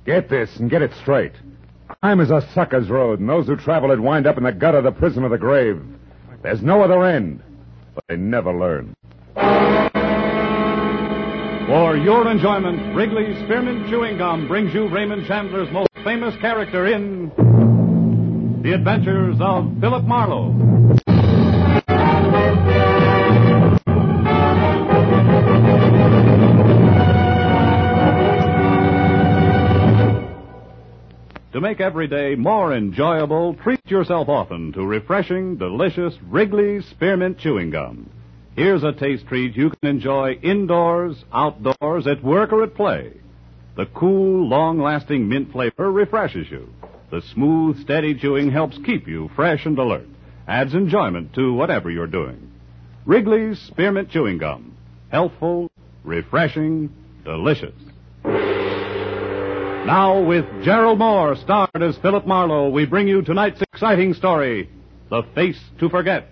Get this and get it straight. Crime is a sucker's road, and those who travel it wind up in the gutter, the prison, or the grave. There's no other end, but they never learn. For your enjoyment, Wrigley's Spearmint Chewing Gum brings you Raymond Chandler's most famous character in The Adventures of Philip Marlowe. To make every day more enjoyable, treat yourself often to refreshing, delicious Wrigley's Spearmint Chewing Gum. Here's a taste treat you can enjoy indoors, outdoors, at work, or at play. The cool, long-lasting mint flavor refreshes you. The smooth, steady chewing helps keep you fresh and alert. Adds enjoyment to whatever you're doing. Wrigley's Spearmint Chewing Gum. Healthful, refreshing, delicious. Now, with Gerald Moore starred as Philip Marlowe, we bring you tonight's exciting story, The Face to Forget.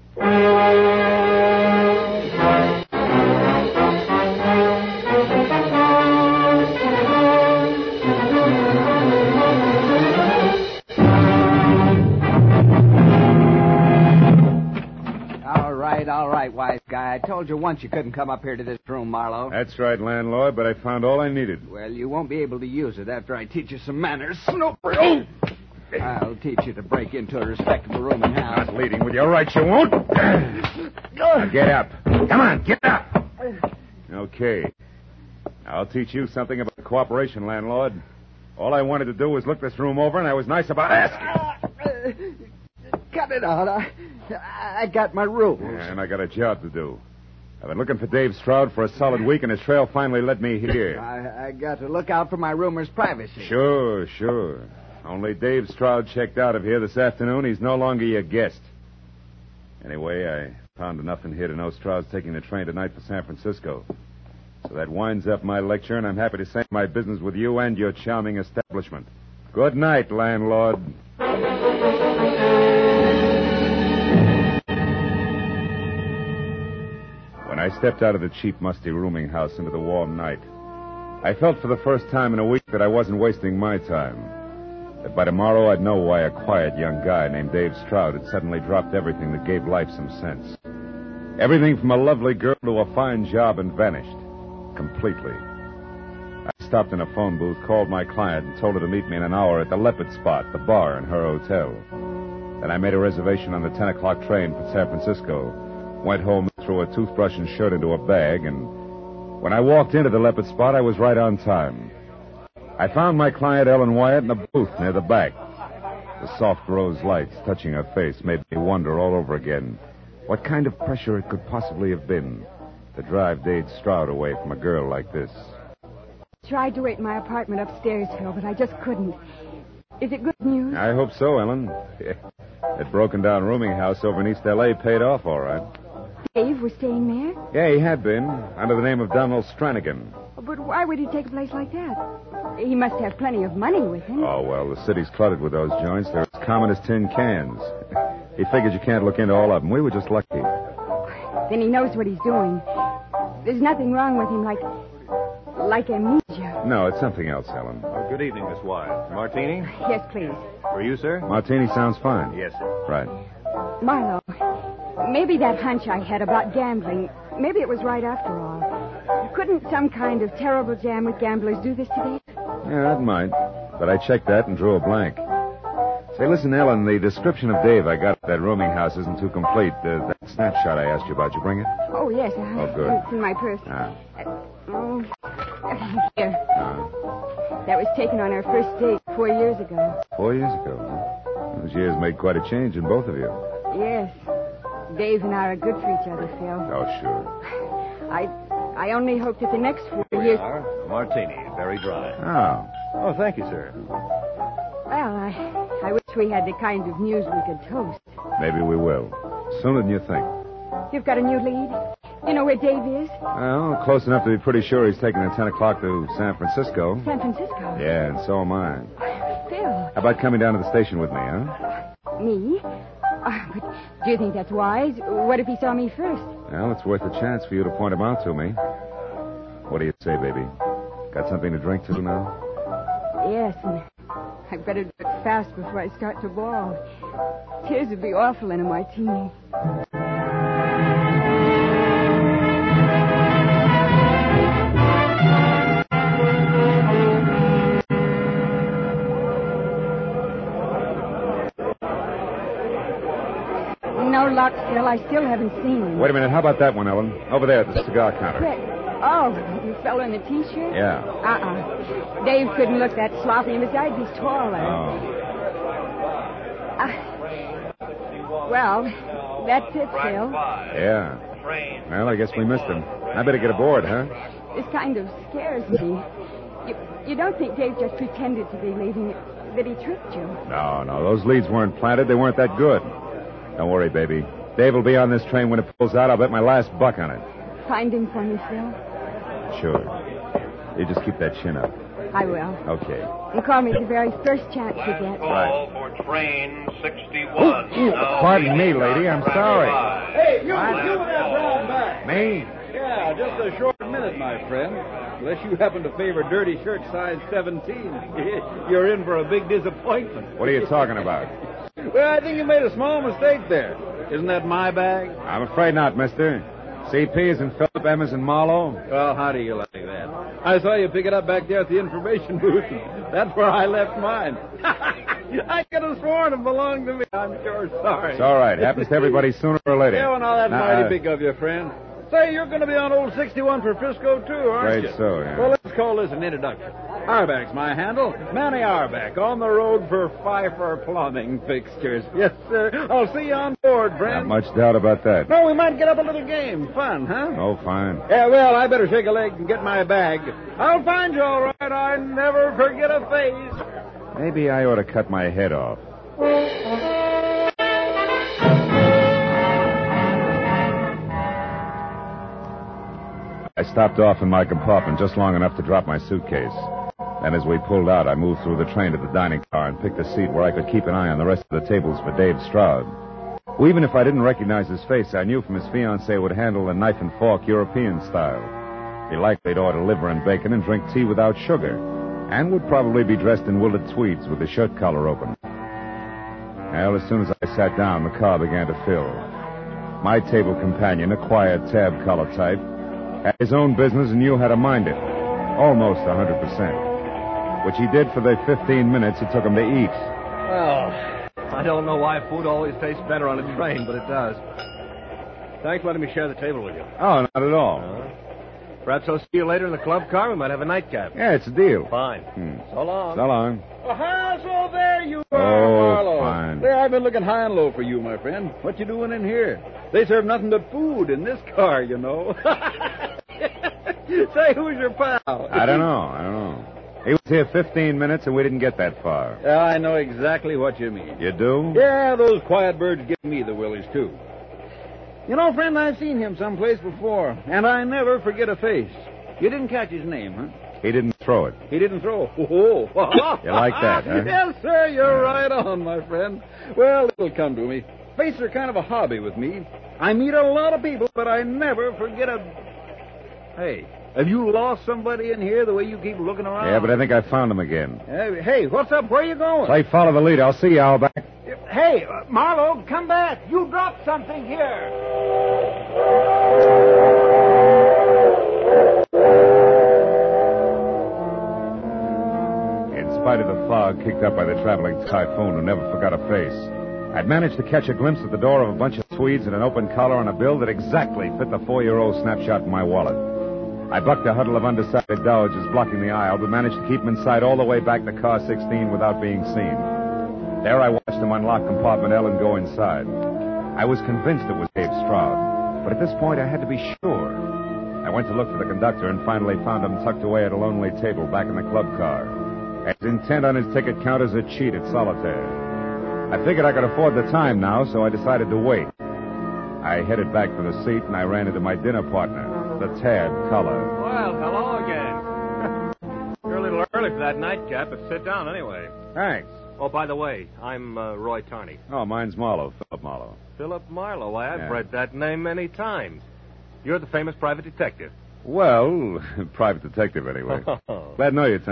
All right, wise guy. I told you once you couldn't come up here to this room, Marlowe. That's right, landlord, but I found all I needed. Well, you won't be able to use it after I teach you some manners, Snooper. I'll teach you to break into a respectable room and house. Not leading with your right, you won't. Now get up. Come on, get up. Okay. I'll teach you something about cooperation, landlord. All I wanted to do was look this room over, and I was nice about asking. Cut it out. I got my rules. Yeah, and I got a job to do. I've been looking for Dave Stroud for a solid week, and his trail finally led me here. I got to look out for my roomer's privacy. Sure. Only Dave Stroud checked out of here this afternoon. He's no longer your guest. Anyway, I found enough in here to know Stroud's taking the train tonight for San Francisco. So that winds up my lecture, and I'm happy to say my business with you and your charming establishment. Good night, landlord. When I stepped out of the cheap, musty rooming house into the warm night, I felt for the first time in a week that I wasn't wasting my time. That by tomorrow I'd know why a quiet young guy named Dave Stroud had suddenly dropped everything that gave life some sense. Everything from a lovely girl to a fine job and vanished. Completely. I stopped in a phone booth, called my client, and told her to meet me in an hour at the Leopard Spot, the bar in her hotel. Then I made a reservation on the 10 o'clock train for San Francisco, went home and threw a toothbrush and shirt into a bag, and when I walked into the Leopard Spot, I was right on time. I found my client, Ellen Wyatt, in a booth near the back. The soft rose lights touching her face made me wonder all over again what kind of pressure it could possibly have been to drive Dave Stroud away from a girl like this. Tried to wait in my apartment upstairs, Phil, but I just couldn't. Is it good news? I hope so, Ellen. That broken-down rooming house over in East L.A. paid off all right. Dave was staying there? Yeah, he had been, under the name of Donald Stranigan. But why would he take a place like that? He must have plenty of money with him. Oh, well, the city's cluttered with those joints. They're as common as tin cans. He figured you can't look into all of them. We were just lucky. Then he knows what he's doing. There's nothing wrong with him like amnesia. No, it's something else, Ellen. Good evening, Miss Wyatt. Martini? Yes, please. For you, sir? Martini sounds fine. Yes, sir. Right. Marlowe, maybe that hunch I had about gambling, maybe it was right after all. Couldn't some kind of terrible jam with gamblers do this to Dave? Yeah, that might. But I checked that and drew a blank. Say, listen, Ellen, the description of Dave I got at that rooming house isn't too complete. That snapshot I asked you about, you bring it? Oh, yes. Oh, good. It's in my purse. Here. Uh-huh. That was taken on our first date 4 years ago. 4 years ago, huh? Those years made quite a change in both of you. Yes. Dave and I are good for each other, Phil. Oh, sure. I only hope that the next 4 Here we years... are. Martini, very dry. Oh. Oh, thank you, sir. Well, I wish we had the kind of news we could toast. Maybe we will. Sooner than you think. You've got a new lead? You know where Dave is? Well, close enough to be pretty sure he's taking the 10 o'clock to San Francisco. San Francisco? Yeah, and so am I. Phil. How about coming down to the station with me, huh? Me? But do you think that's wise? What if he saw me first? Well, it's worth a chance for you to point him out to me. What do you say, baby? Got something to drink to now? Yes, and I'd better do it fast before I start to bawl. Tears would be awful in a martini. No luck, Phil. I still haven't seen him. Wait a minute. How about that one, Ellen? Over there at the cigar counter. Oh, the fellow in the T-shirt? Yeah. Dave couldn't look that sloppy, and besides, he's taller. Oh. Well, that's it, Phil. Yeah. Well, I guess we missed him. I better get aboard, huh? This kind of scares me. You don't think Dave just pretended to be leaving, that he tricked you? No. Those leads weren't planted. They weren't that good. Don't worry, baby. Dave will be on this train when it pulls out. I'll bet my last buck on it. Find him for me, Phil. Sure. You just keep that chin up. I will. Okay. And call me the very first chance you get. Right. For train 61. Pardon me, lady. I'm sorry. Hey, you with that brown bag. Me? Yeah, just a short minute, my friend. Unless you happen to favor dirty shirt size 17, you're in for a big disappointment. What are you talking about? Well, I think you made a small mistake there. Isn't that my bag? I'm afraid not, mister. CP is in Philip, M is in Marlowe. Well, how do you like that? I saw you pick it up back there at the information booth. That's where I left mine. I could have sworn it belonged to me. I'm sure sorry. It's all right. Happens to everybody sooner or later. Yeah, well, now that's mighty big of you, friend. Say, you're going to be on old 61 for Frisco, too, aren't you? Afraid so, yeah. Well, let's call this an introduction. Arback's my handle. Manny Arback, on the road for Pfeiffer Plumbing Fixtures. Yes, sir. I'll see you on board, friend. Not much doubt about that. No, we might get up a little game. Fun, huh? Oh, fine. Yeah, well, I better shake a leg and get my bag. I'll find you all right. I never forget a face. Maybe I ought to cut my head off. I stopped off in my compartment just long enough to drop my suitcase. Then as we pulled out, I moved through the train to the dining car and picked a seat where I could keep an eye on the rest of the tables for Dave Stroud. Well, even if I didn't recognize his face, I knew from his fiancée would handle the knife and fork European style. He likely to order liver and bacon and drink tea without sugar, and would probably be dressed in wilted tweeds with his shirt collar open. Well, as soon as I sat down, the car began to fill. My table companion, a quiet tab collar type, had his own business and knew how to mind it. Almost 100%. Which he did for the 15 minutes it took him to eat. Well, I don't know why food always tastes better on a train, but it does. Thanks for letting me share the table with you. Oh, not at all. Perhaps I'll see you later in the club car. We might have a nightcap. Yeah, it's a deal. Fine. So long. So long. So there you are, Oh, Marlowe. fine. There, I've been looking high and low for you, my friend. What you doing in here? They serve nothing but food in this car, you know. Say, who's your pal? I don't know. He was here 15 minutes and we didn't get that far. Yeah, I know exactly what you mean. You do? Yeah, those quiet birds give me the willies, too. You know, friend, I've seen him someplace before, and I never forget a face. You didn't catch his name, huh? He didn't throw it. He didn't throw. Oh. You like that, huh? Yes, sir, you're right on, my friend. Well, it'll come to me. Faces are kind of a hobby with me. I meet a lot of people, but I never forget a... Hey, have you lost somebody in here the way you keep looking around? Yeah, but I think I found him again. Hey, what's up? Where are you going? Play follow the lead. I'll see you, Alback. Hey, Marlowe, come back. You dropped something here. In spite of the fog kicked up by the traveling typhoon who never forgot a face, I'd managed to catch a glimpse at the door of a bunch of tweeds and an open collar on a bill that exactly fit the 4-year-old snapshot in my wallet. I bucked a huddle of undecided dowagers blocking the aisle, but managed to keep them in sight all the way back to car 16 without being seen. There I watched them unlock compartment L and go inside. I was convinced it was Dave Stroud, but at this point I had to be sure. I went to look for the conductor and finally found him tucked away at a lonely table back in the club car, as intent on his ticket count as a cheat at solitaire. I figured I could afford the time now, so I decided to wait. I headed back for the seat, and I ran into my dinner partner, the Tad Collar. Well, hello again. You're a little early for that nightcap, but sit down anyway. Thanks. Oh, by the way, I'm Roy Tarney. Oh, mine's Marlowe, Philip Marlowe. Philip Marlowe. Why, I've Yeah. read that name many times. You're the famous private detective. Well, private detective, anyway. Glad to know you, Tony.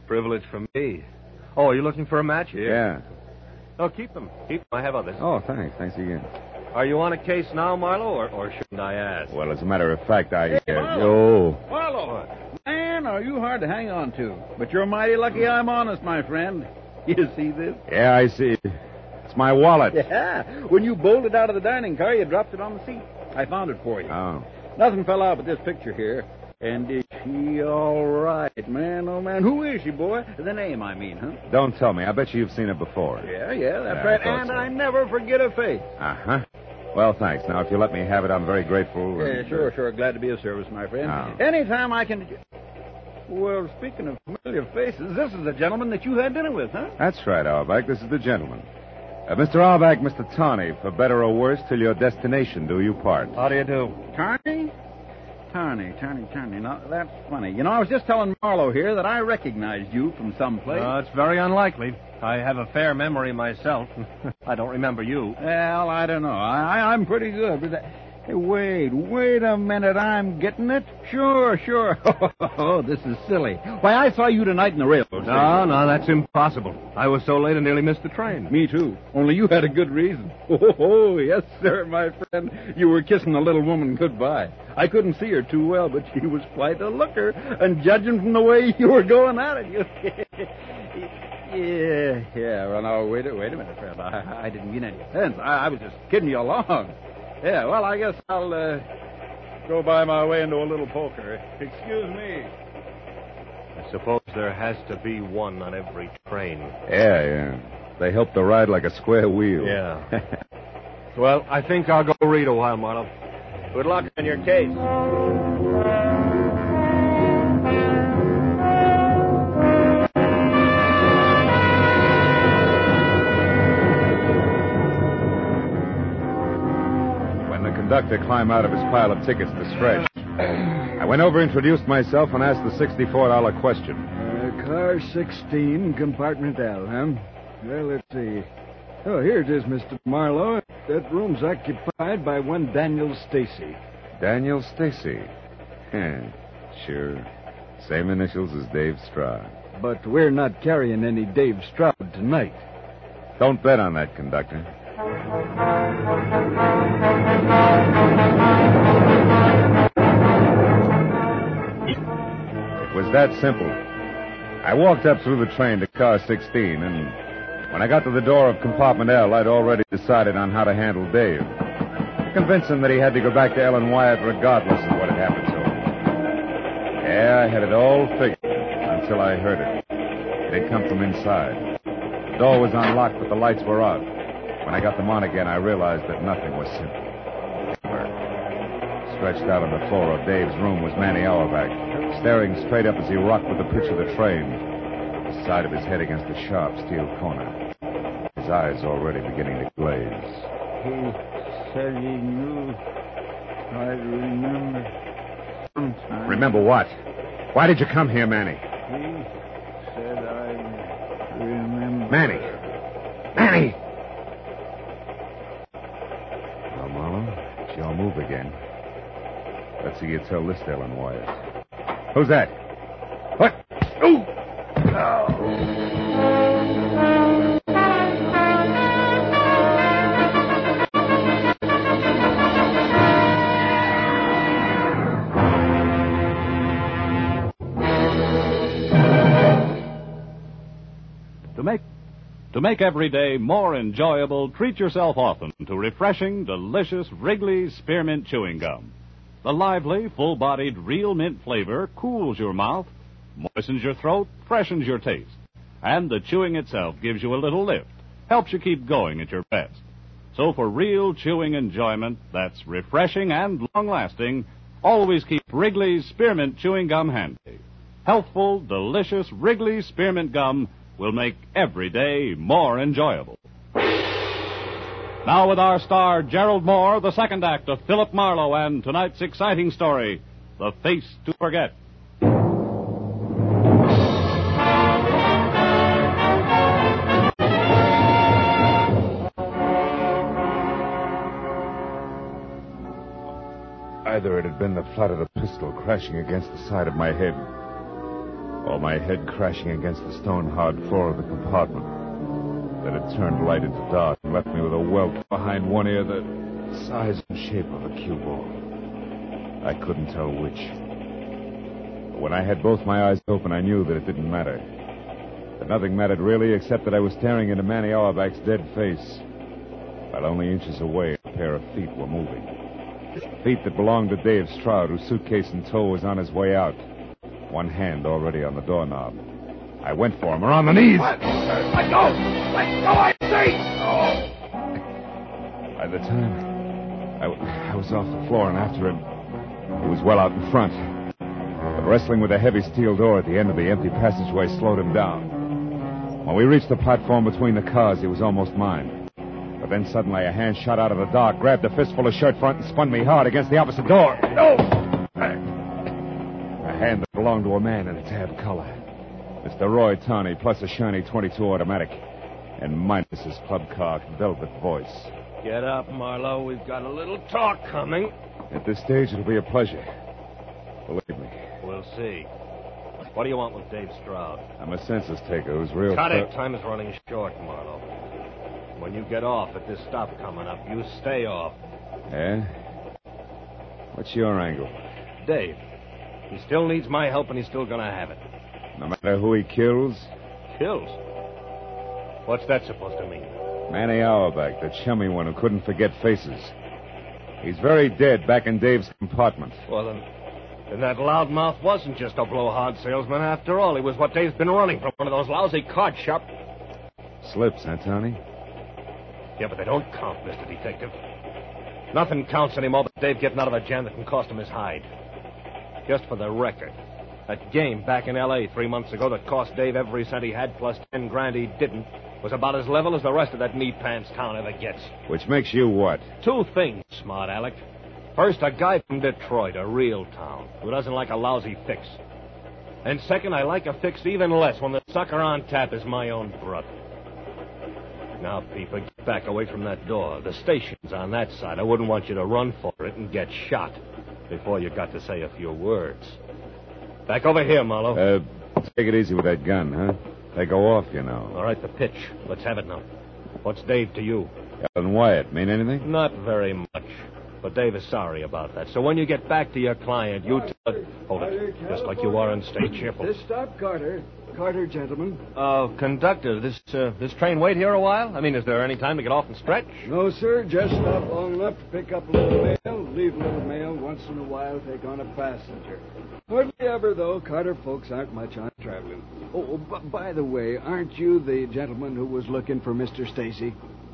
privilege for me. Oh, are you looking for a match here? Yeah. Oh, keep them. Keep them. I have others. Oh, thanks. Thanks again. Are you on a case now, Marlowe, or shouldn't I ask? Well, as a matter of fact, Hey, Yo. Marlowe, man, are you hard to hang on to? But you're mighty lucky I'm honest, my friend. You see this? Yeah, I see. It's my wallet. Yeah. When you bolted out of the dining car, you dropped it on the seat. I found it for you. Oh. Nothing fell out but this picture here. And is she all right, man? Oh, man. Who is she, boy? The name, I mean, huh? Don't tell me. I bet you've seen it before. Yeah, that's Yeah, right. I thought And so. I never forget a face. Uh-huh. Well, thanks. Now, if you let me have it, I'm very grateful. Yeah, sure. Glad to be of service, my friend. Oh. Anytime I can... Well, speaking of familiar faces, this is the gentleman that you had dinner with, huh? That's right, Auerbach. This is the gentleman. Mr. Auerbach, Mr. Tawney, for better or worse, till your destination do you part. How do you do? Tarney? Tarney. Now, that's funny. You know, I was just telling Marlowe here that I recognized you from someplace. It's very unlikely. I have a fair memory myself. I don't remember you. Well, I don't know. I'm pretty good. But hey, wait a minute. I'm getting it. Sure. Oh, this is silly. Why, I saw you tonight in the railroad station. No, that's impossible. I was so late I nearly missed the train. Me too. Only you had a good reason. Oh, yes, sir, my friend. You were kissing a little woman goodbye. I couldn't see her too well, but she was quite a looker. And judging from the way you were going at it, you... Yeah. Well, now, wait a minute, friend. I didn't mean any offense. I was just kidding you along. Yeah, well, I guess I'll go by my way into a little poker. Excuse me. I suppose there has to be one on every train. Yeah. They help the ride like a square wheel. Yeah. Well, I think I'll go read a while, Marlowe. Good luck on your case. Conductor climbed out of his pile of tickets to stretch. I went over, introduced myself, and asked the $64 question. Car 16, compartment L, huh? Well, let's see. Oh, here it is, Mr. Marlowe. That room's occupied by one Daniel Stacy. Daniel Stacy? Yeah, sure. Same initials as Dave Stroud. But we're not carrying any Dave Stroud tonight. Don't bet on that, conductor. It was that simple. I walked up through the train to car 16, and when I got to the door of compartment L, I'd already decided on how to handle Dave. Convince him that he had to go back to Ellen Wyatt regardless of what had happened to him. Yeah, I had it all figured until I heard it. It had come from inside. The door was unlocked, but the lights were out. When I got them on again, I realized that nothing was simple. Stretched out on the floor of Dave's room was Manny Auerbach, staring straight up as he rocked with the pitch of the train, the side of his head against the sharp steel corner, his eyes already beginning to glaze. He said he knew I'd remember sometime. Remember what? Why did you come here, Manny? He said I'd remember. Manny! Well, Marlowe, it's your move again. Let's see you tell this to Ellen Wyatt. Who's that? What? Ooh! To make every day more enjoyable, treat yourself often to refreshing, delicious Wrigley's Spearmint Chewing Gum. The lively, full-bodied, real mint flavor cools your mouth, moistens your throat, freshens your taste. And the chewing itself gives you a little lift, helps you keep going at your best. So for real chewing enjoyment that's refreshing and long-lasting, always keep Wrigley's Spearmint Chewing Gum handy. Healthful, delicious Wrigley's Spearmint Gum will make every day more enjoyable. Now with our star, Gerald Moore, the second act of Philip Marlowe and tonight's exciting story, The Face to Forget. Either it had been the flat of the pistol crashing against the side of my head, while my head crashing against the stone-hard floor of the compartment. Then it turned light into dark and left me with a welt behind one ear the size and shape of a cue ball. I couldn't tell which. But when I had both my eyes open, I knew that it didn't matter. That nothing mattered really, except that I was staring into Manny Auerbach's dead face, while only inches away a pair of feet were moving. Feet that belonged to Dave Stroud, whose suitcase in tow was on his way out. One hand already on the doorknob. I went for him, around the knees. Let go! Let go, I say! By the time I was off the floor and after him, he was well out in front. But wrestling with a heavy steel door at the end of the empty passageway slowed him down. When we reached the platform between the cars, he was almost mine. But then suddenly a hand shot out of the dark, grabbed a fistful of shirt front, and spun me hard against the opposite door. No! A hand that belonged to a man in a tab collar. Mr. Roy Tawney, plus a shiny .22 automatic. And minus his club car velvet voice. Get up, Marlowe. We've got a little talk coming. At this stage, it'll be a pleasure. Believe me. We'll see. What do you want with Dave Stroud? I'm a census taker who's real... Cut it. Time is running short, Marlowe. When you get off at this stop coming up, you stay off. Yeah? What's your angle? Dave. He still needs my help, and he's still going to have it. No matter who he kills? Kills? What's that supposed to mean? Manny Auerbach, the chummy one who couldn't forget faces. He's very dead back in Dave's compartment. Well, then that loudmouth wasn't just a blowhard salesman after all. He was what Dave's been running from, one of those lousy card shop... Slips, huh, Tony? Yeah, but they don't count, Mr. Detective. Nothing counts anymore but Dave getting out of a jam that can cost him his hide. Just for the record, that game back in L.A. 3 months ago that cost Dave every cent he had plus 10 grand he didn't was about as level as the rest of that knee-pants town ever gets. Which makes you what? 2 things, smart Alec. First, a guy from Detroit, a real town, who doesn't like a lousy fix. And second, I like a fix even less when the sucker on tap is my own brother. Now, Peeper, get back away from that door. The station's on that side. I wouldn't want you to run for it and get shot before you got to say a few words. Back over here, Marlowe. Take it easy with that gun, huh? They go off, you know. All right, the pitch. Let's have it now. What's Dave to you? Ellen Wyatt mean anything? Not very much. But Dave is sorry about that. So when you get back to your client, you tell it... Hold it. Just like you are and stay cheerful. This stop, Carter. Carter, gentlemen. Conductor, this train wait here a while? I mean, is there any time to get off and stretch? No, sir. Just stop long enough to pick up a little mail, leave a little mail, once in a while take on a passenger. Hardly ever, though. Carter folks aren't much on traveling. Oh, by the way, aren't you the gentleman who was looking for Mr. Stacy?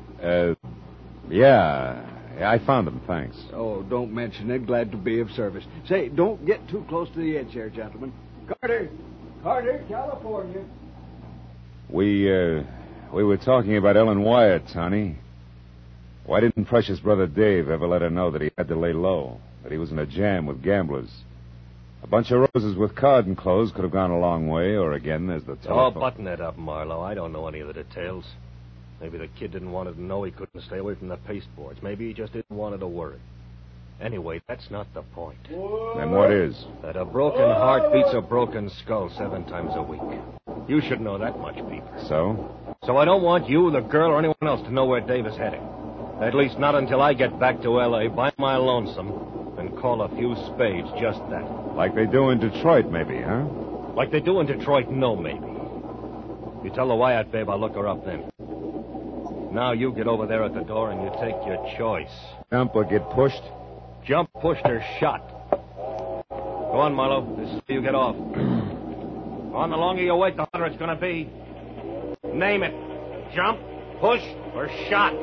Yeah, I found him, thanks. Oh, don't mention it. Glad to be of service. Say, don't get too close to the edge there, gentlemen. Carter, California. We were talking about Ellen Wyatt, Tony. Why didn't Precious brother Dave ever let her know that he had to lay low, that he was in a jam with gamblers? A bunch of roses with card enclosed could have gone a long way, or again, there's the telephone. Oh, button it up, Marlowe. I don't know any of the details. Maybe the kid didn't want her to know he couldn't stay away from the pasteboards. Maybe he just didn't want her to worry. Anyway, that's not the point. Then what is? That a broken heart beats a broken skull 7 times a week. You should know that much, Peeper. So? So I don't want you, the girl, or anyone else to know where Dave is heading. At least not until I get back to L.A. by my lonesome and call a few spades, just that. Like they do in Detroit, maybe, huh? Like they do in Detroit, no, maybe. You tell the Wyatt babe I'll look her up then. Now you get over there at the door and you take your choice. Jump or get pushed? Jump, pushed, or shot. Go on, Marlowe. This is where you get off. Go on, the longer you wait, the harder it's going to be. Name it. Jump, push, or shot.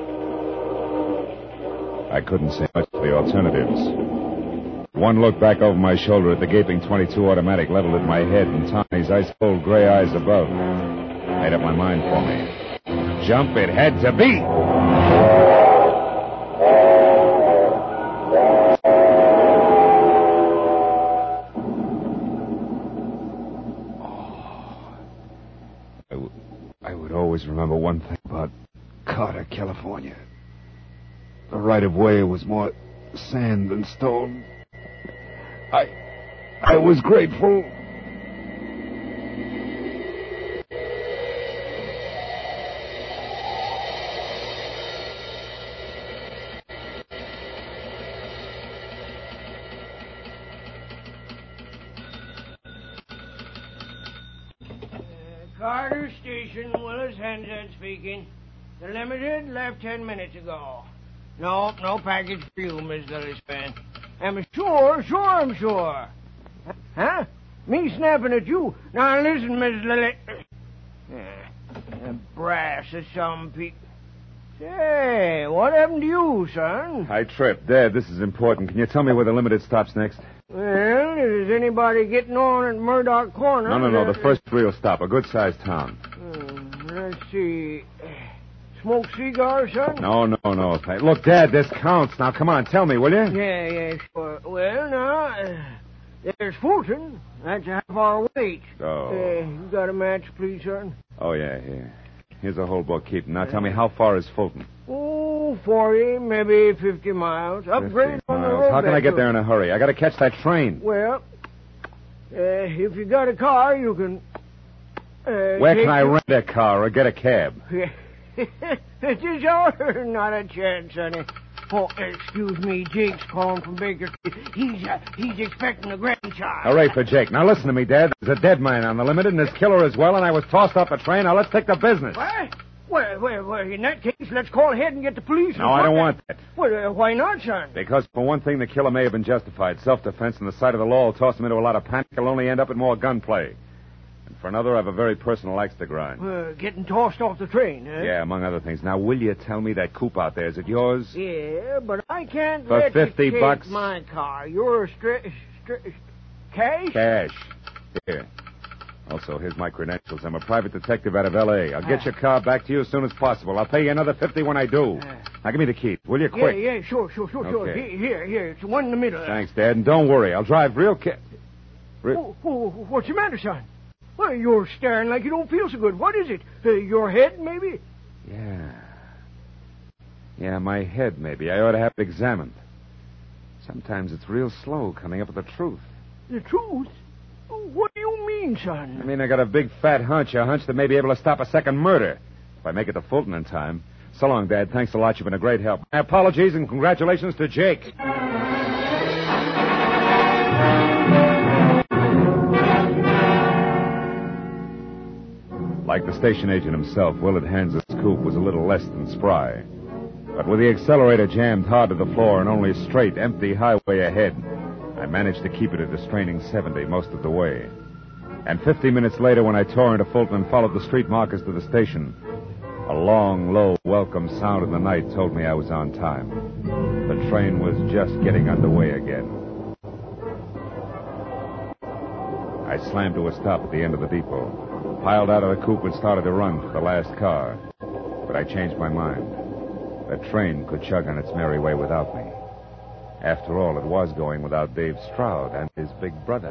I couldn't say much for the alternatives. One look back over my shoulder at the gaping .22 automatic leveled at my head and Tommy's ice-cold gray eyes above made up my mind for me. Jump it had to be. I would always remember one thing about Carter, California. The right-of-way was more sand than stone. I was grateful Carter Station, Willis Hensett speaking. The Limited left 10 minutes ago. No package for you, Miss Lillispan. I'm sure I'm sure. Huh? Me snapping at you? Now listen, Miss Lily. The brass of some people. Say, what happened to you, son? I tripped. Dad, this is important. Can you tell me where the Limited stops next? Well, is anybody getting on at Murdoch Corner? No. The first real stop. A good-sized town. Let's see. Smoke cigars, son? No. Look, Dad, this counts. Now, come on, tell me, will you? Yeah, sure. Well, now, there's Fulton. That's a half-hour wait. Oh. You got a match, please, son? Oh, yeah, here. Here's a whole bookkeeping. Now, tell me, how far is Fulton? 40, maybe 50 miles. Upgrade 50 on the miles. road. How can I get there in a hurry? I got to catch that train. Well, if you got a car, you can... Where can I rent a car or get a cab? It is all not a chance, sonny. Oh, excuse me, Jake's calling from Baker Street. He's expecting a grandchild. Hooray for Jake. Now listen to me, Dad. There's a dead man on the Limited and his killer as well, and I was tossed off a train. Now let's take the business. What? Well, in that case, let's call ahead and get the police. No, I don't want that. Well, why not, son? Because, for one thing, the killer may have been justified. Self-defense and the sight of the law will toss him into a lot of panic. He'll only end up in more gunplay. And for another, I have a very personal axe to grind. Getting tossed off the train, eh? Yeah, among other things. Now, will you tell me that coupe out there, is it yours? Yeah, but I can't for let $50 you take my car. You're cash? Cash. Here. Also, here's my credentials. I'm a private detective out of L.A. I'll get your car back to you as soon as possible. I'll pay you another $50 when I do. Now, give me the key. Will you, quick? Yeah, sure. Okay. Here. It's the one in the middle. Thanks, Dad. And don't worry. I'll drive real What's the matter, son? Well, you're staring like you don't feel so good. What is it? Your head, maybe? Yeah, my head, maybe. I ought to have it examined. Sometimes it's real slow coming up with the truth. The truth? What do you mean, son? I mean, I got a big fat hunch, a hunch that may be able to stop a second murder. If I make it to Fulton in time. So long, Dad. Thanks a lot. You've been a great help. My apologies and congratulations to Jake. Like the station agent himself, Willard Hans's coupe was a little less than spry. But with the accelerator jammed hard to the floor and only a straight, empty highway ahead, I managed to keep it at a straining 70 most of the way. And 50 minutes later, when I tore into Fulton and followed the street markers to the station, a long, low, welcome sound in the night told me I was on time. The train was just getting underway again. I slammed to a stop at the end of the depot, piled out of the coupe and started to run for the last car. But I changed my mind. The train could chug on its merry way without me. After all, it was going without Dave Stroud and his big brother.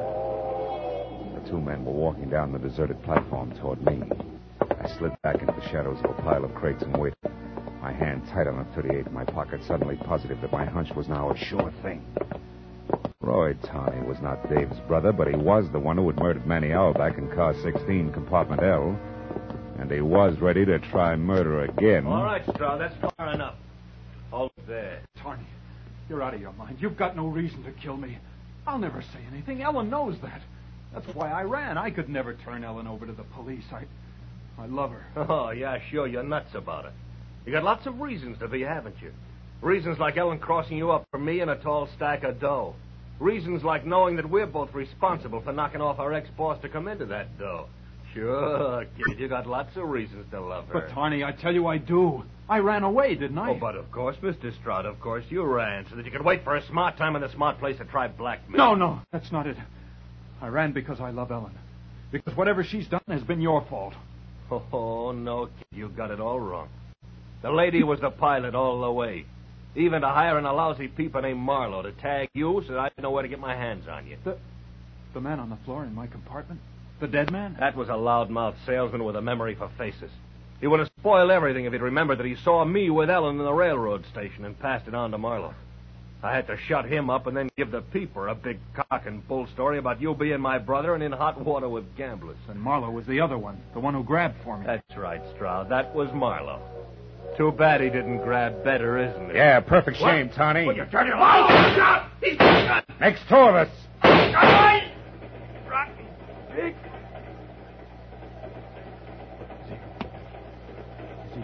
The two men were walking down the deserted platform toward me. I slid back into the shadows of a pile of crates and waited, my hand tight on the .38 in my pocket, suddenly positive that my hunch was now a sure thing. Roy Tawney was not Dave's brother, but he was the one who had murdered Manny Auerbach in car 16, compartment L. And he was ready to try murder again. All right, Stroud, that's far enough. Hold it there. Tawney, you're out of your mind. You've got no reason to kill me. I'll never say anything. Ellen knows that. That's why I ran. I could never turn Ellen over to the police. I love her. Oh, yeah, sure, you're nuts about it. You got lots of reasons to be, haven't you? Reasons like Ellen crossing you up for me and a tall stack of dough. Reasons like knowing that we're both responsible for knocking off our ex-boss to come into that dough. Sure, kid, you got lots of reasons to love her. But, Tawney, I tell you I do. I ran away, didn't I? Oh, but of course, Mr. Stroud, of course, you ran so that you could wait for a smart time and a smart place to try blackmail. No, that's not it. I ran because I love Ellen. Because whatever she's done has been your fault. Oh, no, kid, you got it all wrong. The lady was the pilot all the way. Even to hiring a lousy peeper named Marlowe to tag you so that I didn't know where to get my hands on you. The man on the floor in my compartment? The dead man? That was a loudmouth salesman with a memory for faces. He would have spoiled everything if he'd remembered that he saw me with Ellen in the railroad station and passed it on to Marlowe. I had to shut him up and then give the peeper a big cock and bull story about you being my brother and in hot water with gamblers. And Marlowe was the other one, the one who grabbed for me. That's right, Stroud. That was Marlowe. Too bad he didn't grab better, isn't it? Yeah, perfect shame, Tawney. Will you turn him off? He's got next two of us. Rotten pig.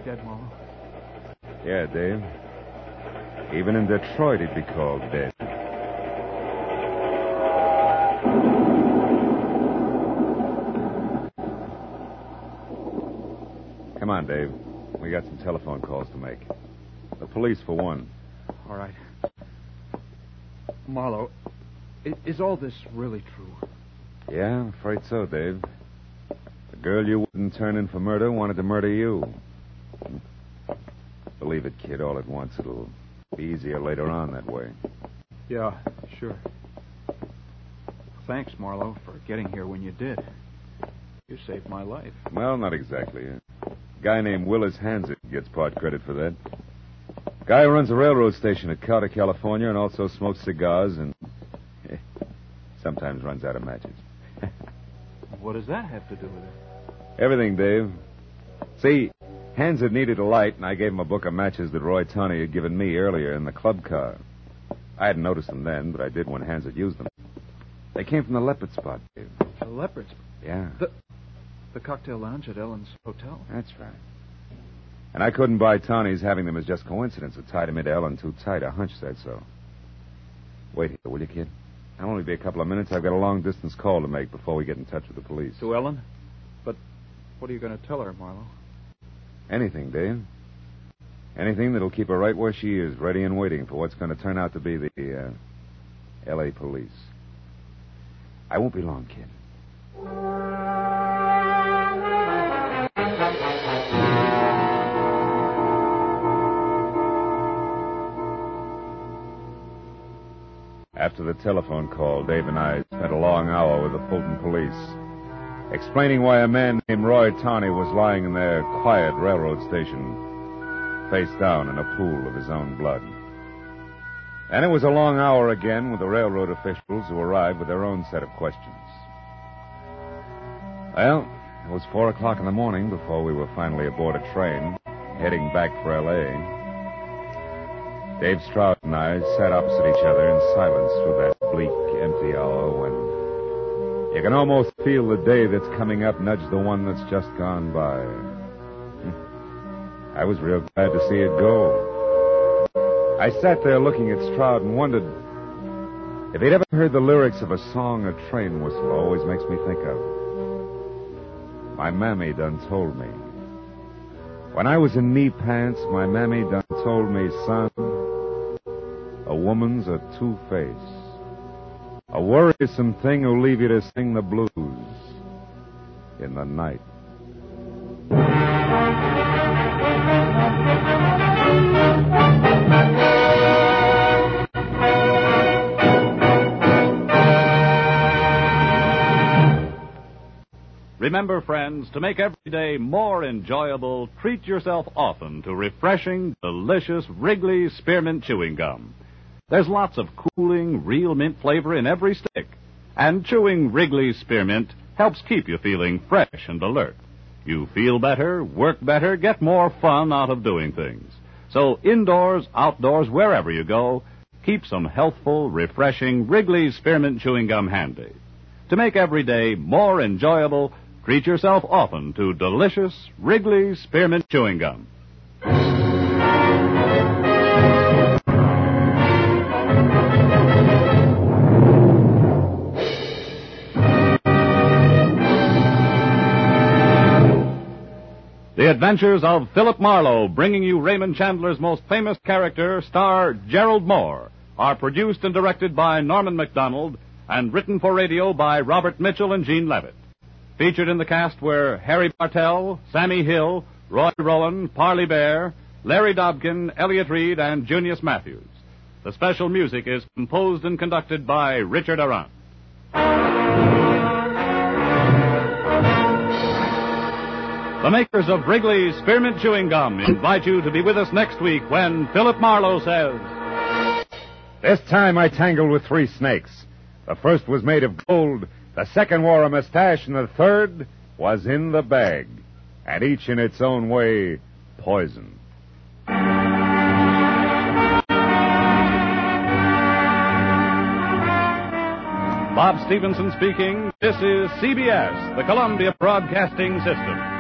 dead, Marlowe? Yeah, Dave. Even in Detroit, he'd be called dead. Come on, Dave. We got some telephone calls to make. The police, for one. All right. Marlowe, is all this really true? Yeah, I'm afraid so, Dave. The girl you wouldn't turn in for murder wanted to murder you. Believe it, kid, all at once. It'll be easier later on that way. Yeah, sure. Thanks, Marlowe, for getting here when you did. You saved my life. Well, not exactly. A guy named Willis Hansard gets part credit for that. Guy who runs a railroad station at Carter, California, and also smokes cigars and sometimes runs out of matches. What does that have to do with it? Everything, Dave. See, Hansard needed a light, and I gave him a book of matches that Roy Tawney had given me earlier in the club car. I hadn't noticed them then, but I did when Hansard used them. They came from the Leopard Spot, Dave. The Leopard Spot? Yeah. The cocktail lounge at Ellen's hotel? That's right. And I couldn't buy Tawney's having them as just coincidence. It tied him into Ellen too tight. A hunch said so. Wait here, will you, kid? I'll only be a couple of minutes. I've got a long-distance call to make before we get in touch with the police. To Ellen? But what are you going to tell her, Marlowe? Anything, Dave. Anything that'll keep her right where she is, ready and waiting for what's going to turn out to be the L.A. police. I won't be long, kid. After the telephone call, Dave and I spent a long hour with the Fulton police, explaining why a man named Roy Tawney was lying in their quiet railroad station, face down in a pool of his own blood. And it was a long hour again with the railroad officials who arrived with their own set of questions. Well, it was 4 o'clock in the morning before we were finally aboard a train, heading back for L.A. Dave Stroud and I sat opposite each other in silence through that bleak, empty hour when you can almost feel the day that's coming up nudge the one that's just gone by. I was real glad to see it go. I sat there looking at Stroud and wondered if he'd ever heard the lyrics of a song a train whistle always makes me think of. My mammy done told me. When I was in knee pants, my mammy done told me, son, a woman's a two-face. A worrisome thing who'll leave you to sing the blues in the night. Remember, friends, to make every day more enjoyable, treat yourself often to refreshing, delicious Wrigley Spearmint Chewing Gum. There's lots of cooling, real mint flavor in every stick. And chewing Wrigley Spearmint helps keep you feeling fresh and alert. You feel better, work better, get more fun out of doing things. So indoors, outdoors, wherever you go, keep some healthful, refreshing Wrigley Spearmint Chewing Gum handy. To make every day more enjoyable, treat yourself often to delicious Wrigley Spearmint Chewing Gum. The Adventures of Philip Marlowe, bringing you Raymond Chandler's most famous character, star Gerald Moore, are produced and directed by Norman MacDonald and written for radio by Robert Mitchell and Gene Levitt. Featured in the cast were Harry Bartell, Sammy Hill, Roy Rowan, Parley Bear, Larry Dobkin, Elliott Reed, and Junius Matthews. The special music is composed and conducted by Richard Arant. The makers of Wrigley Spearmint Chewing Gum invite you to be with us next week when Philip Marlowe says, This time I tangled with 3 snakes. The first was made of gold, the second wore a mustache, and the third was in the bag. And each in its own way, poison. Bob Stevenson speaking. This is CBS, the Columbia Broadcasting System.